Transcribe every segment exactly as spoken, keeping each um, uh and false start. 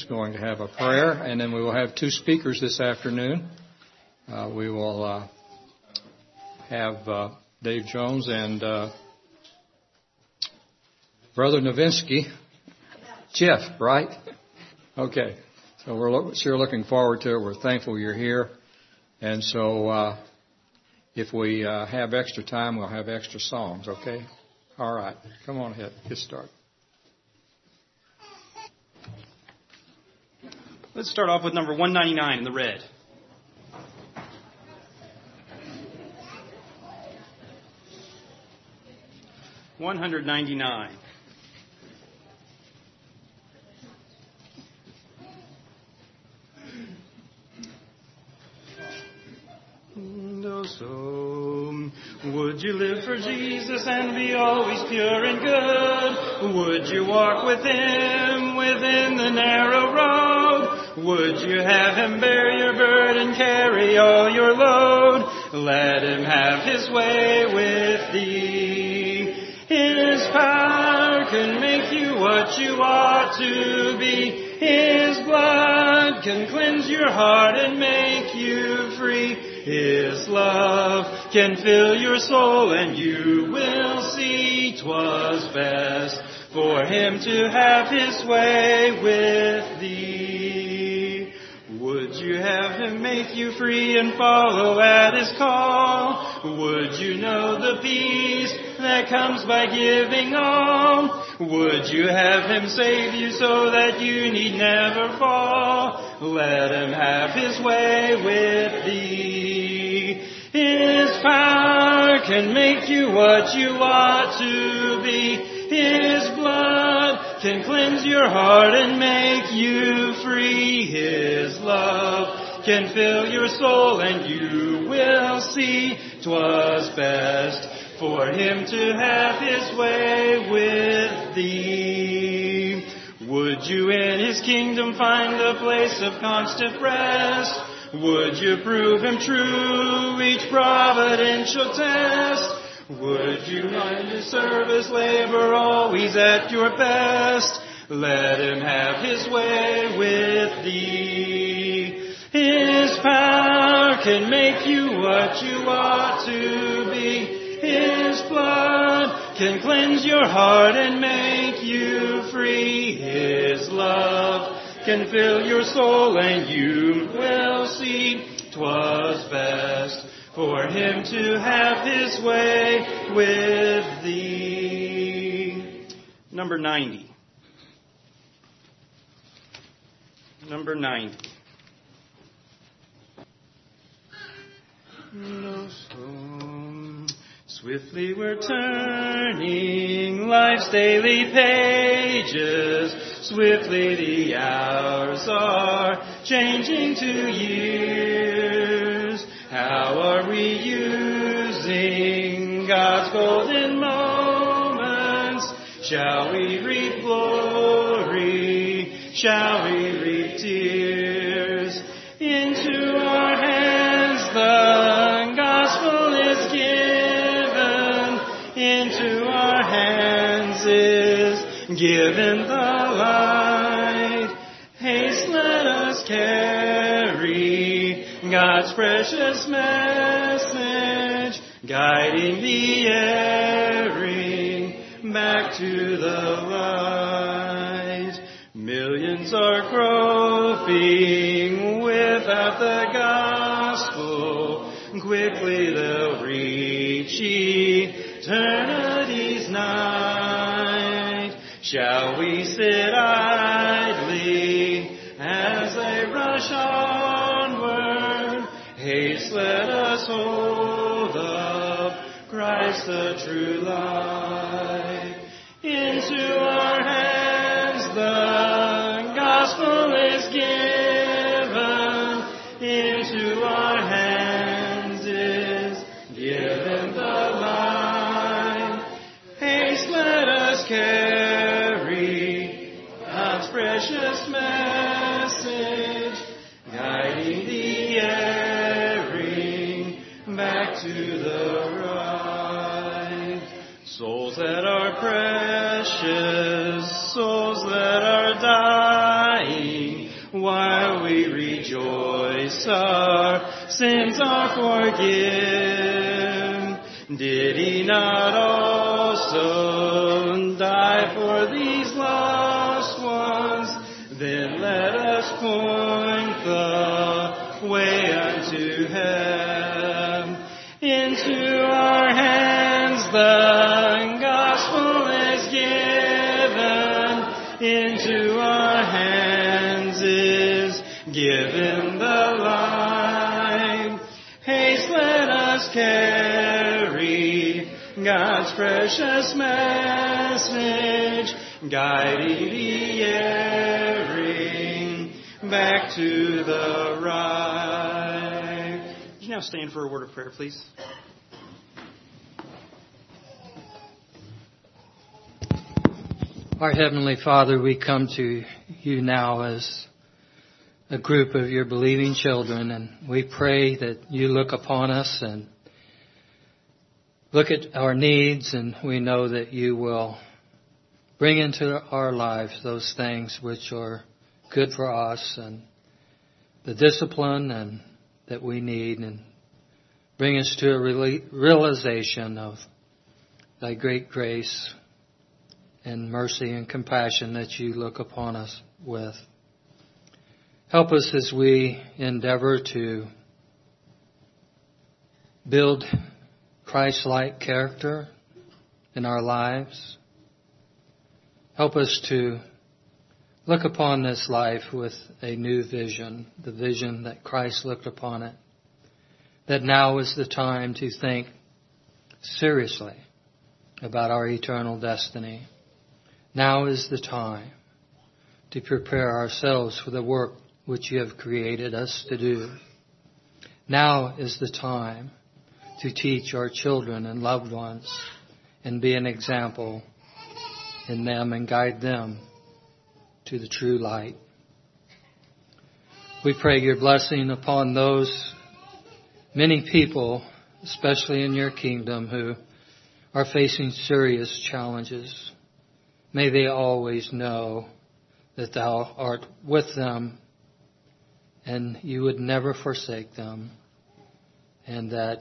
going to have a prayer, and then we will have two speakers this afternoon. Uh, we will uh, have uh, Dave Jones and uh, Brother Novinsky. Jeff, right? Okay. So we're lo- sure looking forward to it. We're thankful you're here. And so uh, if we uh, have extra time, we'll have extra songs, okay? All right. Come on ahead. Get started. Let's start off with number one ninety-nine in the red. one ninety-nine. So, would you live for Jesus and be always pure and good? Would you walk with Him within the narrow road? Would you have Him bear your burden, carry all your load? Let Him have His way with thee. His power can make you what you ought to be. His blood can cleanse your heart and make you free. His love can fill your soul, and you will see 'twas best for Him to have His way with thee. Would you have Him make you free and follow at His call? Would you know the peace that comes by giving all? Would you have Him save you so that you need never fall? Let Him have His way with thee. His power can make you what you ought to be. His blood can cleanse your heart and make you free. His love can fill your soul, and you will see 'twas best for Him to have His way with thee. Would you in His kingdom find a place of constant rest? Would you prove Him true each providential test? Would you find His service labor always at your best? Let Him have His way with thee. His power can make you what you ought to be. His blood can cleanse your heart and make you free. His love can fill your soul, and you will see 'twas best for Him to have His way with thee. Number ninety. Number ninety. No storm. Swiftly we're turning life's daily pages. Swiftly the hours are changing to years. How are we using God's golden moments? Shall we reap glory? Shall we reap tears? Into our hands the gospel is given. Into our hands is given the light. Haste, let us carry God's precious message, guiding the erring back to the light. Millions are groping without the gospel. Quickly they'll reach eternity's night. Shall we sit idly as they rush onward? Haste, let us hold up Christ the true light. Into our hands the gospel is given. Into our hands is given the light. Haste, let us carry God's precious message, guiding the erring back to the right. Souls that are precious, souls that are dying, Christ our sins are forgiven. Did he not also die for these lost ones? Then let us point the way unto Him. Into our hands the gospel is given. Into our hands is given the light. Haste, let us carry God's precious message, guiding the erring back to the right. Would you now stand for a word of prayer, please? Our Heavenly Father, we come to you now as a group of your believing children, and we pray that you look upon us and look at our needs, and we know that you will bring into our lives those things which are good for us and the discipline and that we need, and bring us to a realization of thy great grace and mercy and compassion that you look upon us with. Help us as we endeavor to build Christ-like character in our lives. Help us to look upon this life with a new vision, the vision that Christ looked upon it, that now is the time to think seriously about our eternal destiny. Now is the time to prepare ourselves for the work which you have created us to do. Now is the time to teach our children and loved ones and be an example in them and guide them to the true light. We pray your blessing upon those many people, especially in your kingdom, who are facing serious challenges. May they always know that thou art with them and you would never forsake them, and that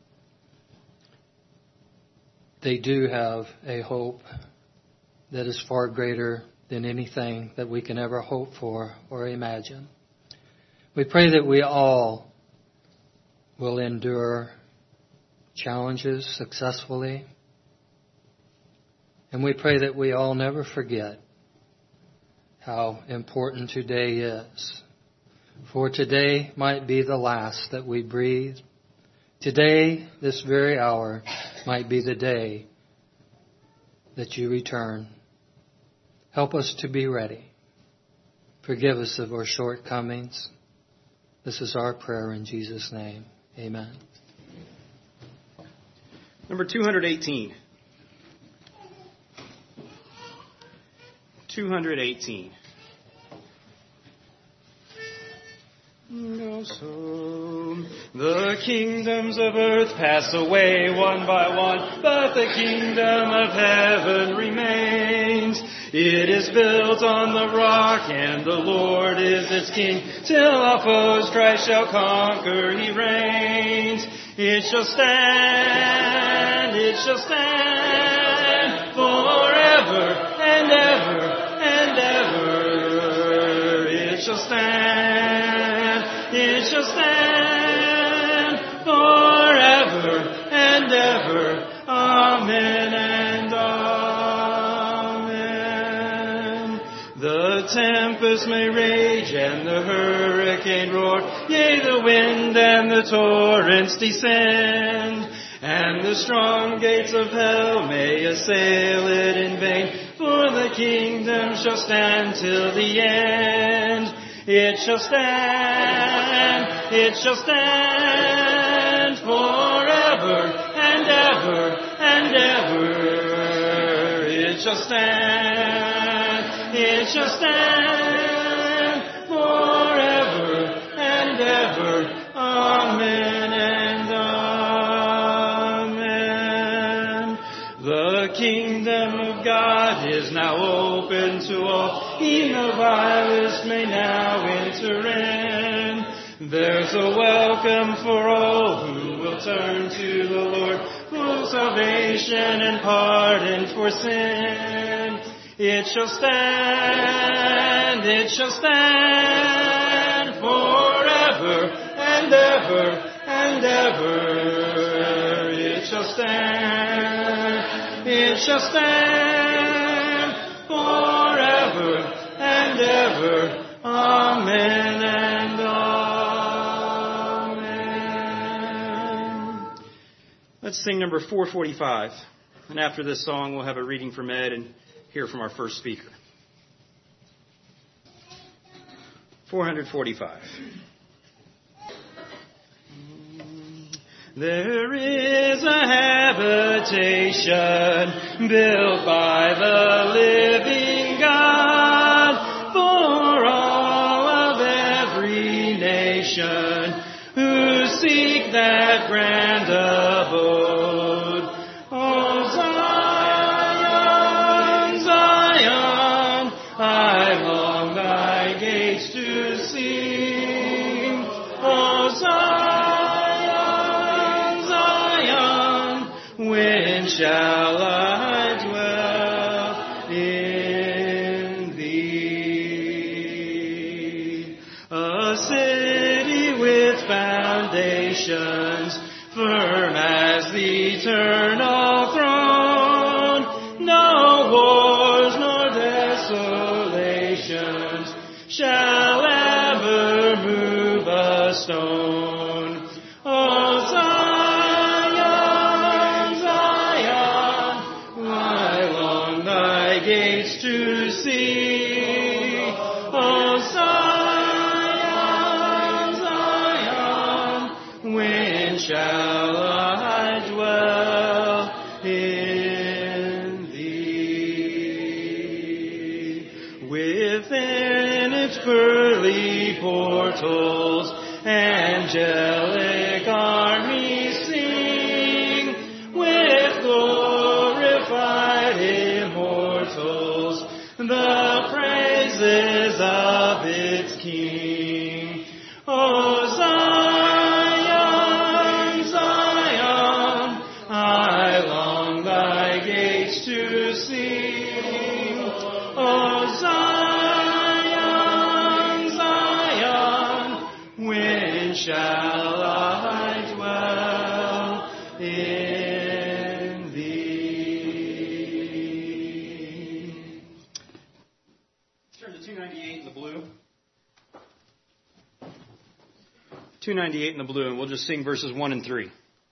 they do have a hope that is far greater than anything that we can ever hope for or imagine. We pray that we all will endure challenges successfully. And we pray that we all never forget how important today is. For today might be the last that we breathe. Today, this very hour, might be the day that you return. Help us to be ready. Forgive us of our shortcomings. This is our prayer in Jesus' name. Amen. Number two hundred eighteen. two hundred eighteen. So the kingdoms of earth pass away one by one, but the kingdom of heaven remains. It is built on the rock, and the Lord is its king. Till our foes Christ shall conquer, he reigns. It shall stand, it shall stand forever and ever and ever. It shall stand, it shall stand forever and ever. Amen and amen. The tempest may rage and the hurricane roar, yea, the wind and the torrents descend, and the strong gates of hell may assail it in vain, for the kingdom shall stand till the end. It shall stand, it shall stand forever and ever and ever. It shall stand, it shall stand forever and ever. Amen and amen. The kingdom of God is now open to all. Even the vilest may now enter in. There's a welcome for all who will turn to the Lord, for salvation and pardon for sin. It shall stand, it shall stand forever and ever and ever. It shall stand, it shall stand forever and ever. Amen and amen. Let's sing number four forty-five. And after this song, we'll have a reading from Ed and hear from our first speaker. four forty-five. There is a habitation built by the living God for all of every nation who seek that grand abode. Oh, Zion, Zion, I long thy gates to see. Oh, Zion, Zion, when shall I dwell in thee? A city with foundations firm as the eternal throne, no wars nor desolations shall ever move a stone. Oh, Zion, Zion, I long thy gates to see. Oh, Zion, Zion, when shall I dwell in thee? Within its pearly portals, angelic armies sing, with glorified immortals, the praises of its King. Oh, Zion, Zion, I long thy gates to see. Oh, Zion, Zion, when shall I dwell in thee? Turn to two ninety-eight in the blue. two ninety-eight in the blue, and we'll just sing verses one and three.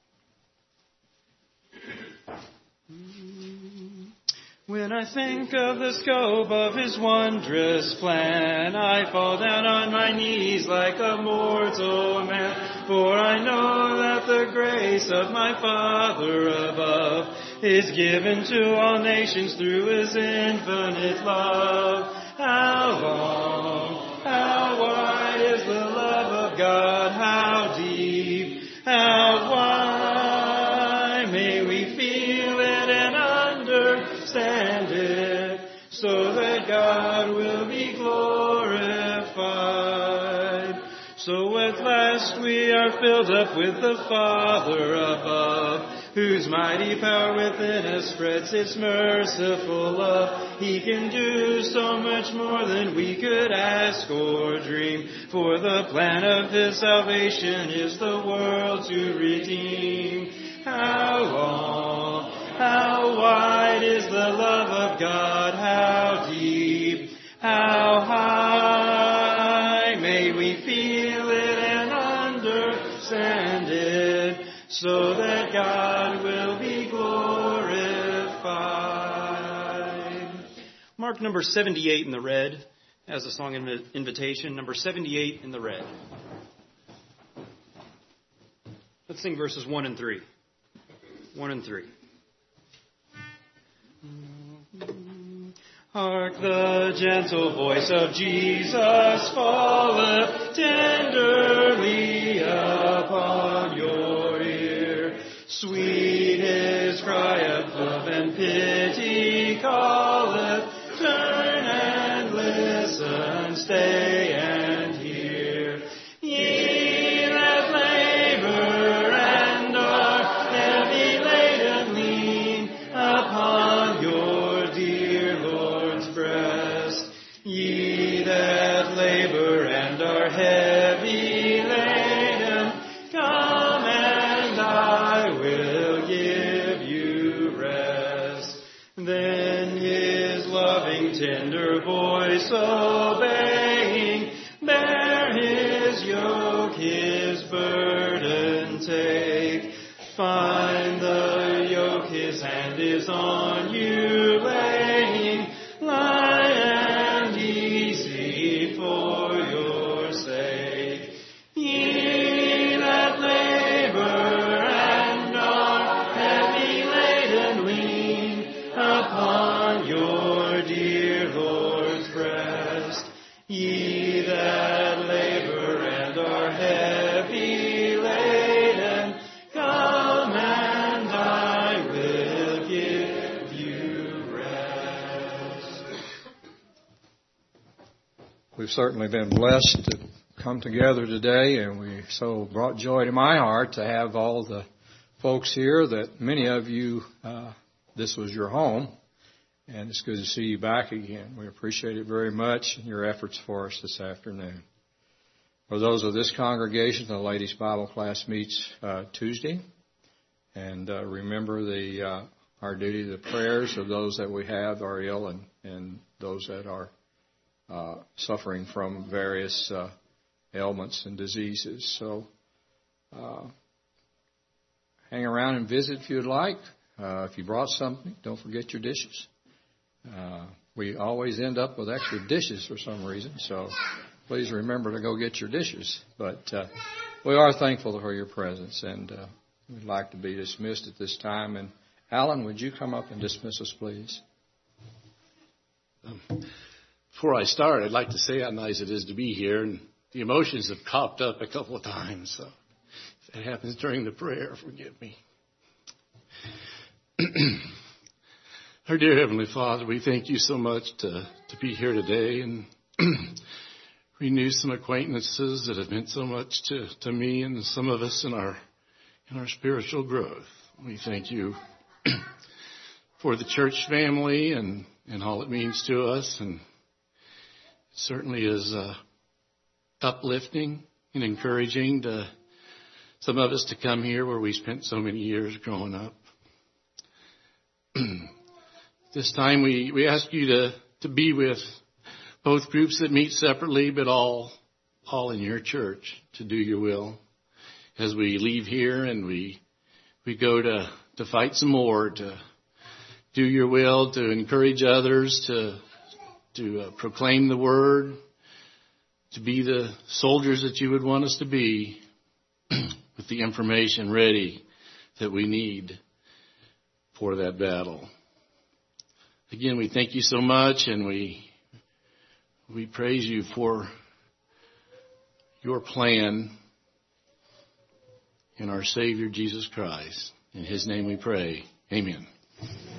When I think of the scope of his wondrous plan, I fall down on my knees like a mortal man. For I know that the grace of my Father above is given to all nations through his infinite love. How long, how wide is the love of God, how deep, how wide, may we feel it and understand it, so that God will be glorified. So at last we are filled up with the Father above, whose mighty power within us spreads its merciful love. He can do so much more than we could ask or dream, for the plan of his salvation is the world to redeem. How long, how wide is the love of God, how deep, how high, may we feel it and understand it, so that God will be glorified. Mark number seventy-eight in the red as a song inv- invitation. Number seventy-eight in the red. Let's sing verses one and three. One and three. Hark, the gentle voice of Jesus falleth tenderly upon your ear. Sweet his cry of love and pity calleth. Turn and listen, stay and hear. Ye are heavy laden, come and I will give you rest. Then his loving, tender voice obeying, bear his yoke, his burden take. Find the yoke, his hand is on you laying, light and easy for your sake. Ye that labor and are heavy laden, lean upon your dear Lord's breast. Ye that labor and are heavy laden, come and I will give you rest. We've certainly been blessed to come together today, and we so brought joy to my heart to have all the folks here that many of you, uh, this was your home, and it's good to see you back again. We appreciate it very much and your efforts for us this afternoon. For those of this congregation, the ladies' Bible class meets uh, Tuesday, and uh, remember the uh, our duty, the prayers of those that we have are ill and, and those that are uh, suffering from various uh, ailments and diseases. So uh, hang around and visit if you'd like. Uh, if you brought something, don't forget your dishes. Uh, we always end up with extra dishes for some reason, so please remember to go get your dishes. But uh, we are thankful for your presence, and uh, we'd like to be dismissed at this time. And Alan, would you come up and dismiss us, please? Um, before I start, I'd like to say how nice it is to be here, and the emotions have popped up a couple of times, so if that happens during the prayer, forgive me. Our dear Heavenly Father, we thank you so much to, to be here today and renew some acquaintances that have meant so much to, to me and some of us in our in our spiritual growth. We thank you for the church family and, and all it means to us, and it certainly is uh, uplifting and encouraging to some of us to come here where we spent so many years growing up. This time we, we ask you to, to be with both groups that meet separately, but all all in your church to do your will. As we leave here and we we go to, to fight some more, to do your will, to encourage others, to to uh, proclaim the word, to be the soldiers that you would want us to be, with the information ready that we need for that battle. Again, we thank you so much, and we we praise you for your plan in our Savior, Jesus Christ. In his name we pray. Amen.